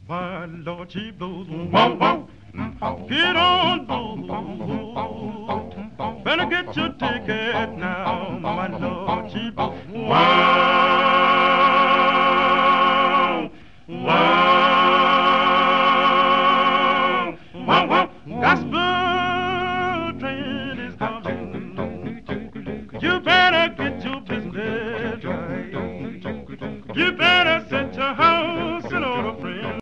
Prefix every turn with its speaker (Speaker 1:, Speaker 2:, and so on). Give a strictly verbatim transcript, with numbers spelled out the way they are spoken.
Speaker 1: Why, Lord, cheap blues. Whoa, whoa. Get on board. Better get your ticket now, my Lord, cheap blues. Wow. Wow. Wow, wow. Gospel train is coming. You better get your business right. You better set your house